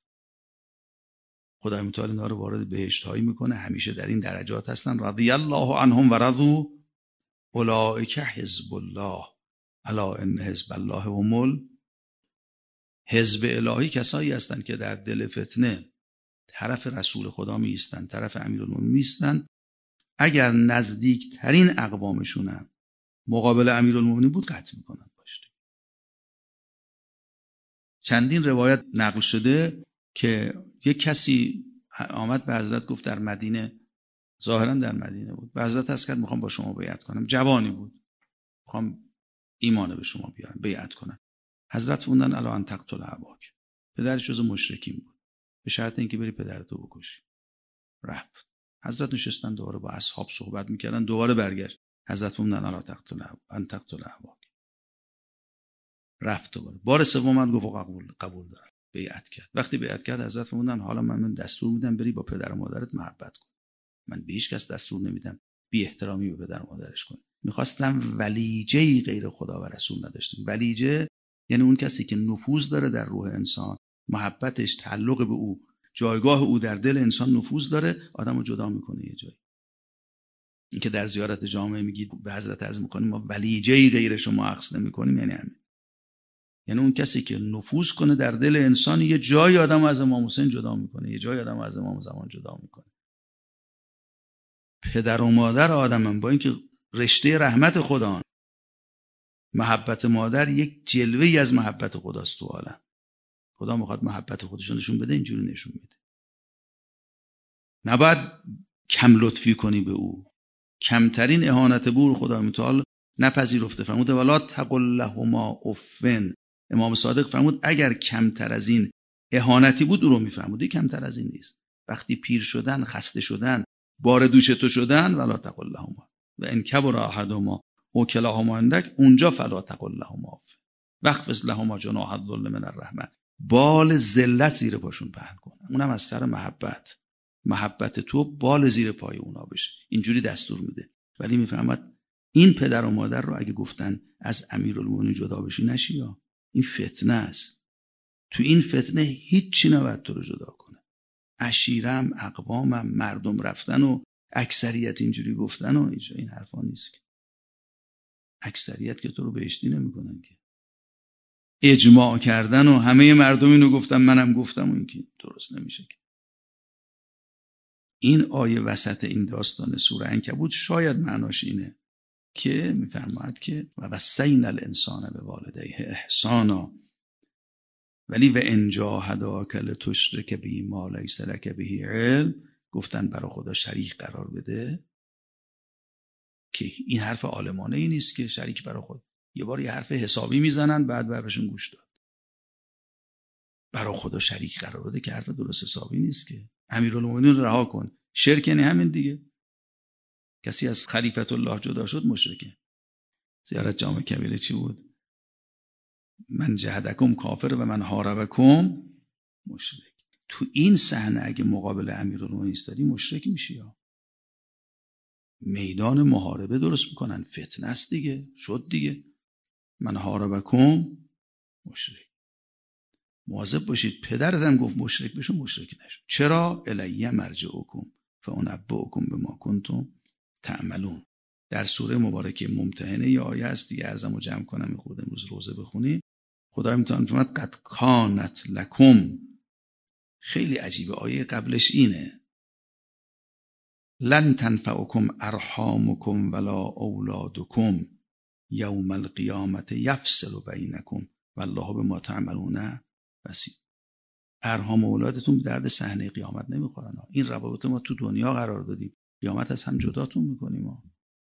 خدای متعال اینا رو وارد بهشت هایی میکنه، همیشه در این درجات هستن. رضی الله عنهم و رضوا اولئک حزب الله الا ان حزب الله هم. حزب الهی کسایی هستند که در دل فتنه طرف رسول خدا می ایستن، طرف امیرالمومنین می ایستن. اگر نزدیک ترین اقوامشون هم مقابل امیرالمومنین بود، قطع میکنن باشه. چندین روایت نقل شده که یک کسی آمد به حضرت گفت در مدینه ظاهرا در مدینه بود. به حضرت عرض کرد میخوام با شما بیعت کنم. جوانی بود، میخوام ایمان به شما بیارم، بیعت کنم. حضرت فرمودن الا ان تقتل اباک. پدرش جز مشرکین بود، به شرط اینکه بری پدرتو بکشی. رفت. حضرت نشستن دوباره با اصحاب صحبت میکردن، دوباره برگشت. حضرت فرمودن الا تقتل ان تقتل اباک. رفت دوباره. بار سوم من گفت قبول قبول دارم. بیعت کرد. وقتی بیعت کرد حضرت فرمودن حالا من من دستور میدم بری با پدر و مادرت محبت کن. من به هیچ کس دستور نمیدم بی احترامی به پدر و مادرش کنی. میخواستم ولیجه غیر خدا و رسول نداشتیم. ولیجه یعنی اون کسی که نفوذ داره در روح انسان، محبتش، تعلق به او، جایگاه او در دل انسان نفوذ داره، آدمو جدا میکنه یه جایی. این که در زیارت جامعه میگید به حضرت عرض میکنیم ما ولیجه غیر شما عکس نمیکنیم، یعنی همین. یعنی اون کسی که نفوذ کنه در دل انسان، یه جای آدمو از امام حسین جدا میکنه، یه جای آدمو از امام زمان جدا میکنه. پدر و مادر آدمم با اینکه رشته رحمت خدا، محبت مادر یک جلوه ای از محبت خداست تو عالم. خدا میخواد محبت خودشون نشون بده، اینجوری نشون میده. نباید کم لطفی کنی به او. کمترین اهانت بور خدا متعال نپذیرفته. فرمود ولا تقل لهما افن. امام صادق فرمود اگر کمتر از این اهانتی بود او رو میفرمود، کمتر از این نیست. وقتی پیر شدن، خسته شدن، بار دوش تو شدن، ولا تقل لهما و ان کبر احدهما او کلاهما عندک، اونجا فلا تقل لهما واخفض لهما جناح الذل من الرحمه. بال ذلت زیر پاشون پهن کن، اونم از سر محبت. محبت تو بال زیر پای اونا بشه. اینجوری دستور میده. ولی میفهمد این پدر و مادر رو اگه گفتن از امیرالمومنین جدا بشی نشی، یا این فتنه است. تو این فتنه هیچی نباید تو رو جدا کنه. عشیرم، اقوامم، مردم رفتن و اکثریت اینجوری گفتن و اینجا این حرفا نیست. که اکثریت که تو رو بهشتی نمیکنن، که اجماع کردن و همه مردم اینو گفتن منم گفتم و این که درست نمیشه. که این آیه وسط این داستان سوره عنکبوت شاید معناش اینه که میفرماید که و وصینا الانسان بوالدیه احسانا ولی و ان جاهداک لتشرک بی ما لیس لک به علم، گفتن برای خدا شریک قرار بده. که این حرف عالمانه ای نیست که شریک برای خود. یه بار یه حرف حسابی میزنن بعد برشون گوش داد. برای خدا شریک قرار بده که حرف درست حسابی نیست. که امیرالمومنین رها کن. شرک یعنی همین دیگه. کسی از خلیفت الله جدا شد مشرکه. زیارت جامع کبیره چی بود؟ من جهدکم کافر و من حاربکم مشرک. تو این صحنه اگه مقابل امیرالمومنین ایستادی مشرک میشی. یا میدان محاربه درست میکنن، فتنه است دیگه، شد دیگه. من حاربکم مشرک. مواظب باشید پدرتم گفت مشرک بشو، مشرک نشو. چرا؟ الیه مرجعکم فانبئکم بما کنتم تعملون. در سوره مبارکه ممتحنه یه آیه است دیگه، ارزمو جمع کنم خود امروز روزه بخونیم. خدای متعال فرمود قد کانت لکم. خیلی عجیبه. آیه قبلش اینه لن تنفعکم ارحامکم ولا اولادکم یوم القیامت یفصل بینکم والله بما تعملون بصیر. ارحام اولادتون درد صحنه قیامت نمیخورن. این روابط ما تو دنیا قرار دادیم، قیامت از هم جداتون میکنیم. ما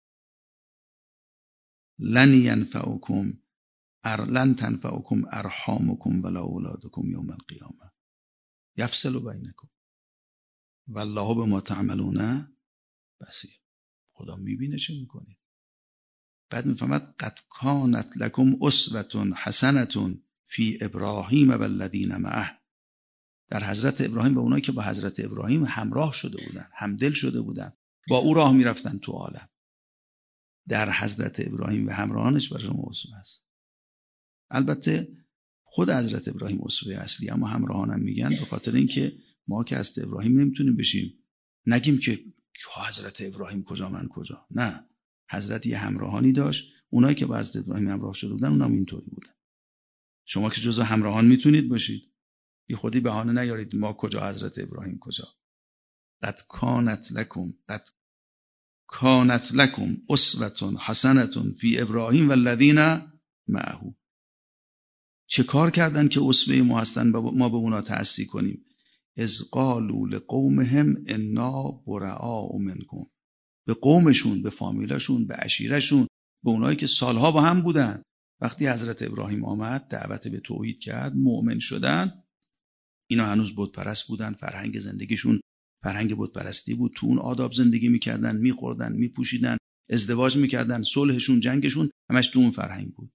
لن ینفعکم ار لن تنفعکم ارحامکم ولا اولادکم یوم القیامه یفصل بینکم والله بما تعملون بصیر. خدا میبینه چه میکنید. بعد میفهمد قد کانت لکم اسوه حسنه فی ابراهیم و الذین معه. در حضرت ابراهیم و اونایی که با حضرت ابراهیم همراه شده بودن، همدل شده بودن، با او راه میرفتن تو عالم. در حضرت ابراهیم و همراهانش برای شما اسوه است. البته خود حضرت ابراهیم اسوه اصلی، اما همراهانم میگن به خاطر اینکه ما که از ابراهیم نمیتونیم بشیم نگیم که حضرت ابراهیم کجا من کجا. نه، حضرت یه همراهانی داشت. اونایی که با حضرت ابراهیم همراه شده بودن اونام اینطوری بودن. شما که جزو همراهان میتونید باشید. بی خودی بهانه نیارید ما کجا حضرت ابراهیم کجا. قد کانت لکم قد کانت لکم اسوه حسنه فی ابراهیم و الذین معه. چه کار کردن که اسوه ما هستن ما به اونا تأسی کنیم؟ اذ قالوا لقومهم انا براء منکم. به قومشون، به فامیلاشون، به عشیرشون، به اونایی که سالها با هم بودن. وقتی حضرت ابراهیم آمد دعوت به توحید کرد، مؤمن شدن، اینا هنوز بت پرست بودن. فرهنگ زندگیشون فرهنگ بت پرستی بود. تو اون آداب زندگی میکردن، میخوردن، میپوشیدن، ازدواج میکردن، صلحشون، جنگشون همش تو اون فرهنگ بود.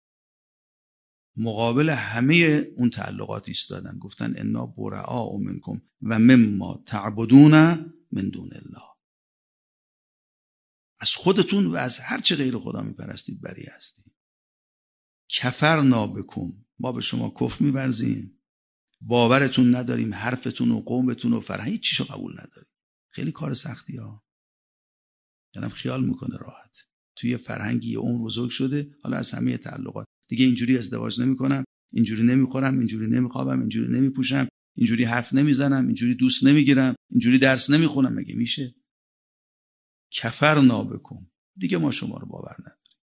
مقابل همه اون تعلقات ایستادن، گفتن انا براء منکم و مما تعبدون من دون الله. از خودتون و از هر چه غیر خدا میپرستید بری هستید. کفرنا بکم، ما به شما کفر می‌ورزیم، باورتون نداریم، حرفتون و قومتون و فرهنگ هیچ چیزو قبول نداریم. خیلی کار سختی ها. یعنی خیال میکنه راحت توی فرهنگی یه عمر بزرگ شده، حالا از همه تعلقات دیگه اینجوری ازدواج نمیکنم، اینجوری نمیخورم، اینجوری نمیخوابم، اینجوری نمیپوشم، اینجوری حرف نمیزنم، اینجوری دوست نمیگیرم، اینجوری درس نمیخونم. مگه میشه؟ کفرنا بکم، دیگه ما شما رو باور نداریم.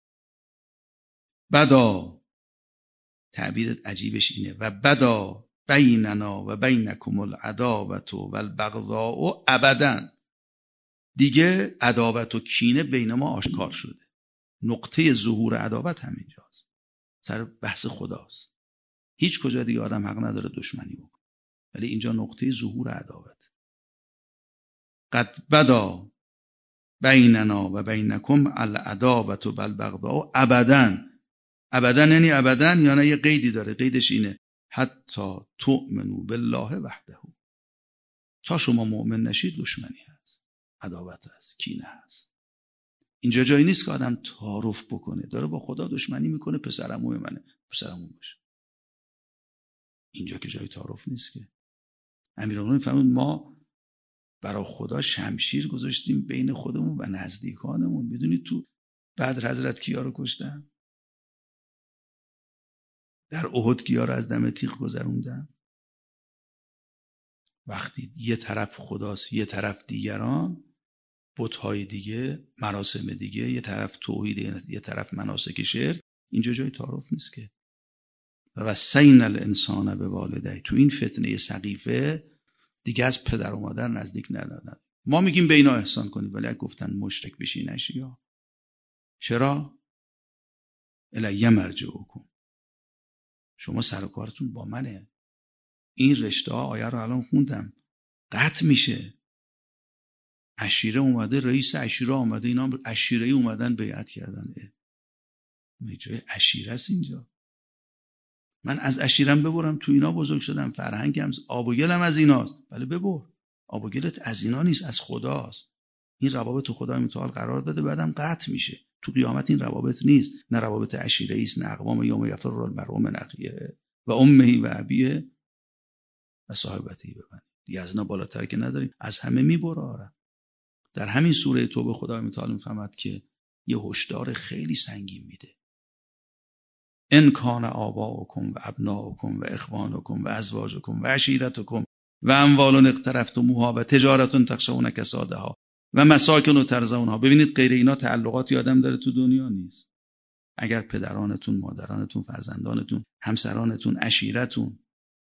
بدا، تعبیر عجیبش اینه، و بدا بیننا و بینکم العداوة والبغضاء ابدا. دیگه عداوت و کینه بین ما آشکار شده. نقطه ظهور عداوت همینجاست، سر بحث خداست. هیچ کجا دیگه آدم حق نداره دشمنی بکنه، ولی اینجا نقطه ظهور عداوت. قد بدا بیننا و بینکم العداوة والبغضاء ابدا. ابدا یعنی ابدا، یعنی یه قیدی داره، قیدش اینه حتی تؤمنوا بالله وحده. تا شما مؤمن نشید دشمنی هست، عداوت هست، کینه هست. اینجا جایی نیست که آدم تعارف بکنه، داره با خدا دشمنی میکنه، پسرعموی منه، پسرعموی باشه. اینجا که جای تعارف نیست که. امیرالمومنین فرمود ما برای خدا شمشیر گذاشتیم بین خودمون و نزدیکانمون. میدونید تو بدر حضرت کیا رو کشتن؟ در احد کیا رو از دم تیغ گذروندن؟ وقتی یه طرف خداست، یه طرف دیگران، بت‌های دیگه، مراسم دیگه، یه طرف توحید، یه طرف مناسک شرک، اینجا جای تعارف نیست که. و وصینا الانسان بوالدیه. تو این فتنه سقیفه دیگه از پدر و مادر نزدیک ندادن. ما میگیم به اینا احسان کنید، ولی اگه گفتن مشرک بشی نشی. یا چرا؟ الی مرجعکم، شما سر و کارتون با منه. این رشته ها آیه رو الان خوندم، قطع میشه. عشیره اومده، رئیس عشیره اومده، اینا عشیره ای اومدن بیعت کردن. اه. جای عشیره است اینجا. من از عشیرم ببرم، تو اینا بزرگ شدم، فرهنگم، آب و گلم از ایناست. ولی ببر، آب و گلت از اینا نیست، از خداست. این روابط تو خدای متعال قرار داده، بعدم قطع میشه. تو قیامت این روابط نیست، نه روابط عشیره است، نه اقوام یوم یفر المرء من اخیه و امه و ابیه و صاحبته ببند. دیگه از اینا بالاتر که نداریم، از همه میبره. در همین سوره توبه خدای متعال میفهمد که یه هشدار خیلی سنگین میده. ان کان آباؤکم و ابناؤکم و اخوانکم و ازواجکم و عشیرتکم و اموال اقترفتموها و تجارت تخشون کسادها و مساکن ترضونها. ببینید غیر اینا تعلقاتی آدم داره تو دنیا نیست. اگر پدرانتون، مادرانتون، فرزندانتون، همسرانتون، عشیرتون،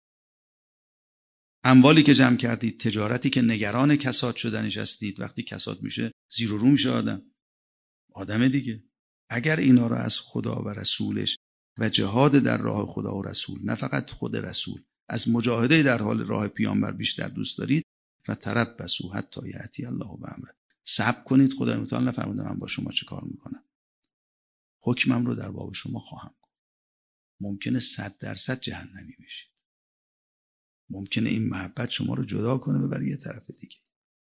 اموالی که جمع کردید، تجارتی که نگران کساد شدنش هستید، وقتی کساد میشه زیر و رو میشه آدم آدم دیگه. اگر اینا رو از خدا و رسولش و جهاد در راه خدا و رسول، نه فقط خود رسول، از مجاهده در حال راه پیامبر بیشتر دوست دارید، و تربصوا حتی یأتی الله بامره، صبر کنید، خدای متعال نفرموده من با شما چه کار میکنم، حکمم رو در باب شما خواهم گفت. ممکنه صد درصد جهنمی بشید، ممکنه این محبت شما رو جدا کنه ببره یه طرف دیگه.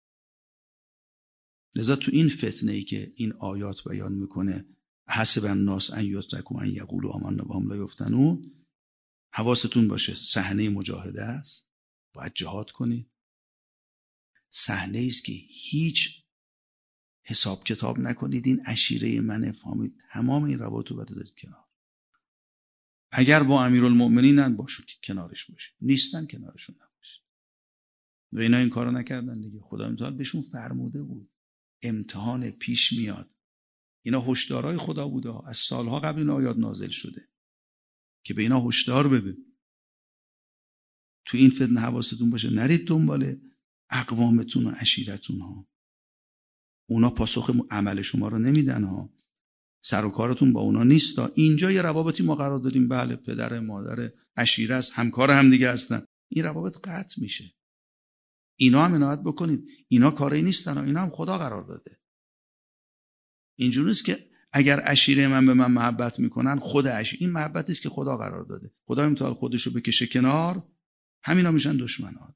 لذا تو این فتنه ای که این آیات بیان میکنه، حسب الناس ان یترکوا ان یقولوا آمنا وهم لا یفتنون، حواستون باشه صحنه مجاهده است، باید جهاد کنید. صحنه است که هیچ حساب کتاب نکنید، این عشیره منه، فهمید، تمام این روابط رو باید دارید کنار. اگر با امیرالمؤمنینن باشون که کنارش باشید، نیستن کنارشون نباشید. و اینا این کارو نکردن دیگه. خدا متعال بهشون فرموده بود امتحان پیش میاد. اینا هشدارهای خدا بوده، از سالها قبل این آیات نازل شده که به اینا هشدار بده. تو این فتنه حواستون باشه نرید دنبال اقوامتون و عشیرتون ها. اونا پاسخ عمل شما رو نمیدن ها. سر و کارتون با اونا نیست ها. اینجا یه روابطی ما قرار دادیم، بله پدر مادر عشیره است، همکار هم دیگه هستن، این روابط قطع میشه. اینا هم عنایت بکنید، اینا کاری نیستن ها. اینا هم خدا قرار داده. اینجوری نیست که اگر عشیره من به من محبت میکنن خود عشیره، این محبتی است که خدا قرار داده. خدا امتحان خودشو بکشه کنار، همینا میشن دشمنان.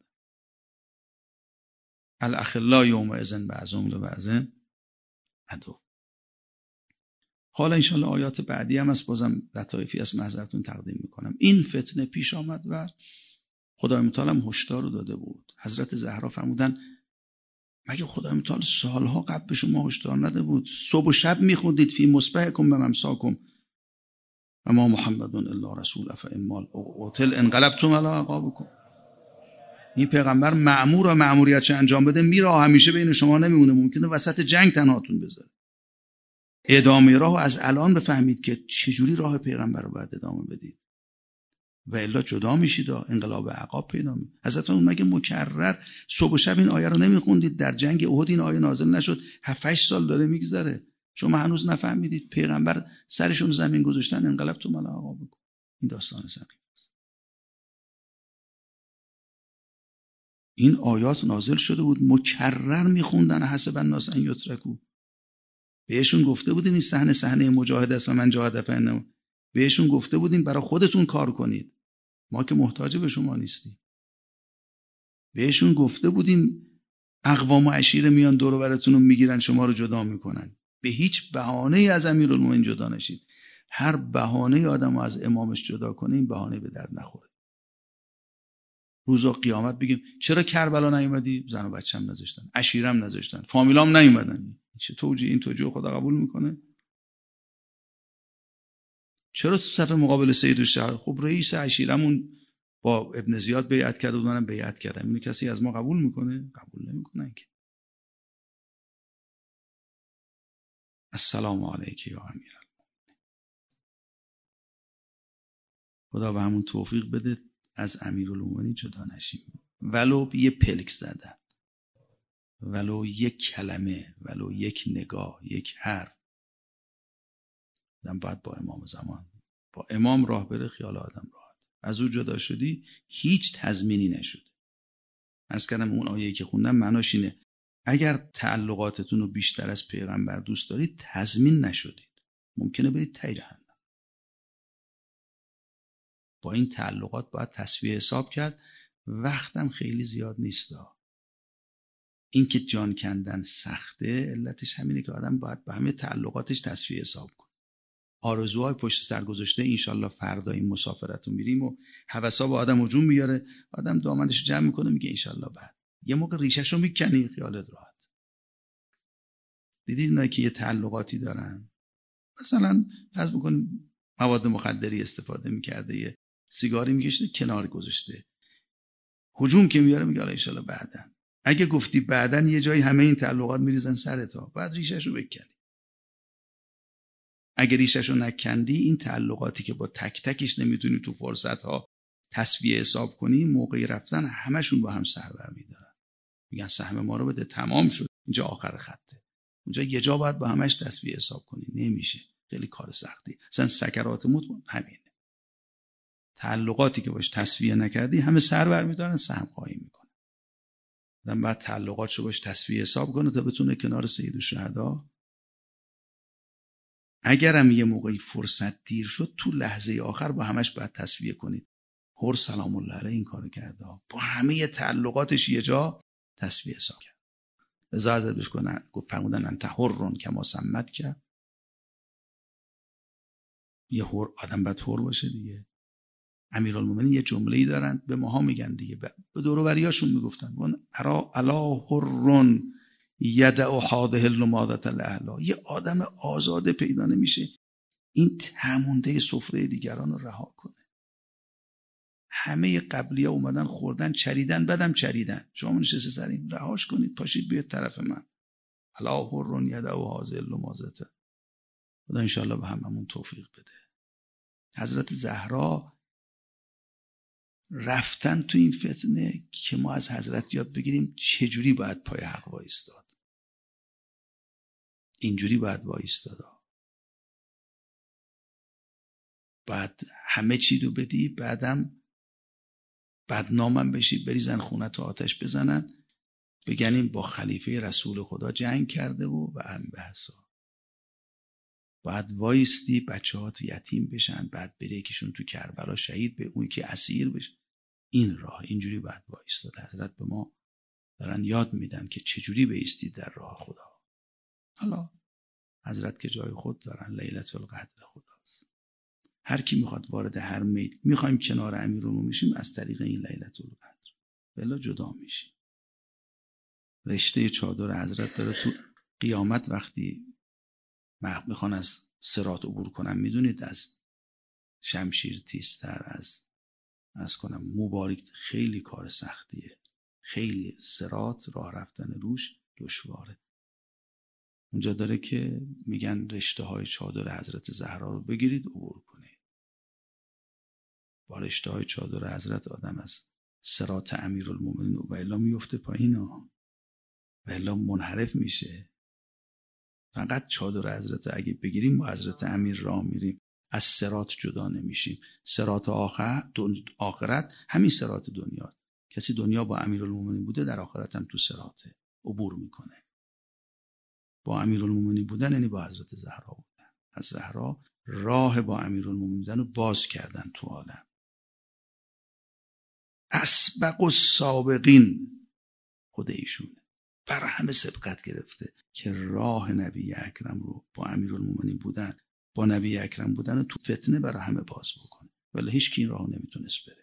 الاخلاء یومئذ بعضهم لبعض عدو. حالا انشالله آیات بعدی هم از بازم لطایفی از محضرتون تقدیم میکنم. این فتنه پیش آمد و خدای متعال هم هشدار رو داده بود. حضرت زهرا فرمودن مگه خدای متعال سالها قبل به شما هشدار نده بود؟ صبح و شب میخوندید فی مصبحکم و ممساکم و ما محمد الا رسول افئمال قتل انقلبتم علی اعقابکم. این پیغمبر مأمور و مأموریتش انجام بده میره، همیشه بین شما نمیمونه، ممکنه وسط جنگ تنهاتون بذاره. ادامه راهو از الان بفهمید که چجوری راه پیغمبر رو باید ادامه بدید و الا جدا میشید و انقلاب عقاب پیدا میشه. حضرت اون مگه مکرر صبح و شب این آیه رو نمیخوندید؟ در جنگ احد این آیه نازل نشد؟ هفت هشت سال داره میگذره، شما هنوز نفهمیدید؟ پیغمبر سرشون زمین گذاشتن انقلبتم علی اعقابکم. این داستان سقیف است. این آیات نازل شده بود، مکرر میخوندن حسب الناس ان یترکوا. بهشون گفته بودیم این صحنه صحنه مجاهد است و من جاهد فانه. بهشون گفته بودیم برای خودتون کار کنید، ما که محتاج به شما نیستیم. بهشون گفته بودیم اقوام و عشیره میان دور و برتون رو میگیرن شما رو جدا میکنن. به هیچ بهانه‌ای از امیرالمومنین جدا نشید. هر بهانه‌ای آدمو از امامش جدا کنه این بهانه به درد نخوره. روز قیامت بگیم چرا کربلا نیومدی؟ زن و بچه‌م نذاشتن، عشیرم نذاشتن، فامیلام نیومدن. چه توجیه؟ این توجیه خدا قبول میکنه؟ چرا تو صف مقابل سید الشهدا؟ خب رئیس عشیرمون با ابن زیاد بیعت کرد و منم بیعت کردم، اینو کسی از ما قبول میکنه؟ قبول نمیکنه که. السلام علیک یا امیرالمومنین. خدا به همون توفیق بده از امیرالمومنین جدا نشیم، ولو یه پلک زدن، ولو یک کلمه، ولو یک نگاه، یک حرف. آدم باید با امام زمان، با امام راه بره، خیال آدم راحت. از او جدا شدی هیچ تضمینی نشد. عرض کردم اون آیه‌ای که خوندم معناش اینه اگر تعلقاتتون رو بیشتر از پیغمبر دوست دارید تضمین نشدید، ممکنه برید ته جهنم. با این تعلقات باید تصفیه حساب کرد. وقتم خیلی زیاد نیست. این که جان کندن سخته علتش همینه که آدم باید با همه تعلقاتش تصفیه حساب کنه. آرزوهای پشت سر گذاشته انشالله فردا این مسافرت رو میریم و هوسا با آدم هجوم میاره، آدم دامنش جمع میکنه میگه انشالله بعد. یه موقع ریشه‌شو میکنی خیالت راحت. دیدید اینا که یه تعلقاتی دارن، مثلا فرض بکنیم مواد مخدری استفاده میکرده، یه سیگاری میکشته کنار گذاشته، هجوم که میاره میگه انشالله بعدن. اگه گفتی بعدن یه جایی همه این تعلقات میریزن سرت ها، بعد ریشه‌شو بکنی. اگه ریشه‌شو نکندی این تعلقاتی که با تک تکش نمیتونی تو فرصت‌ها تصفیه حساب کنی، موقعی رفتن همشون با هم سر بر میدارن. میگن سهم ما رو بده، تمام شد، اینجا آخر خطه. اونجا یه جا باید با همش تصفیه حساب کنی، نمیشه، خیلی کار سختی. مثلا سکرات موت همینه. تعلقاتی که باش تصفیه نکردی همه سر بر میدارن، سهم خواهی میکنن. آدم بعد تعلقاتشو باش تصفیه حساب کنه تا بتونه کنار سید الشهدا. اگرم یه موقعی فرصت دیر شد تو لحظه آخر با همش باید تصفیه کنید. هر سلام الله علیه این کارو کرده، با همه تعلقاتش یه جا تصفیه حساب کرد. ازازت بهش کنن گفت فرمودن انت حرون کما سمت کرد. یه حر آدم باید حر باشه دیگه. امیرالمومنین یه جمله‌ای دارن به ماها میگن دیگه، به دور و بریاشون میگفتن اون ارا الا حرون یدع حاده اللمادة الاعلا. یه آدم آزاده پیدا نمیشه این تمونده سفره دیگران رو رها کنه. همه قبلی ها اومدن خوردن چریدن، بدم چریدن، شما نشسته سر این، رهاش کنید، پاشید بیاد طرف من. الا حرون یدع حاده اللمادة. خدا انشاءالله به هممون توفیق بده. حضرت زهرا رفتن تو این فتنه که ما از حضرت یاد بگیریم چجوری باید پای حق وایستاد. اینجوری باید وایستاد. بعد همه چی رو بدی، بعدم بدنامم بشی، بریزن خونت و آتش بزنن، بگن این با خلیفه رسول خدا جنگ کرده و و هم بحثا. بعد وایستی بچه ها تو یتیم بشن، بعد بره یکیشون تو کربلا شهید به اون که اسیر بشه. این راه اینجوری باید وایستاد. حضرت به ما دارن یاد میدن که چجوری بایستید در راه خدا. حالا حضرت که جای خود دارن، لیلة القدر خداست. هر کی میخواد وارد هر میت، میخوایم کنار امیرالمومنین میشیم از طریق این لیلة القدر، بلا جدا میشیم. رشته چادر حضرت داره تو قیامت وقتی میخوان از صراط عبور کنن، میدونید از شمشیر تیزتر، از از کنم مبارک، خیلی کار سختیه، خیلی صراط راه رفتن روش دشواره. اونجا داره که میگن رشته های چادر حضرت زهرا رو بگیرید عبور کنید. با رشته های چادر حضرت آدم از صراط امیرالمومنین و الا میفته پایین ها، و الا منحرف میشه. فقط چادر حضرت اگه بگیریم با حضرت امیر راه میریم، از صراط جدا نمیشیم. صراط آخر آخرت همین صراط دنیا. کسی دنیا با امیرالمومنین بوده، در آخرت هم تو صراطه عبور میکنه. با امیرالمومنین بودن یعنی با حضرت زهرا بودن. از زهرا راه با امیرالمومنین بودن رو باز کردن تو عالم. اسبق السابقین خود ایشونه، برای همه سبقت گرفته که راه نبی اکرم رو با امیرالمومنین بودن، با نبی اکرم بودن رو تو فتنه برای همه باز بکنه، ولی هیچ کی این راهو نمیتونست بره.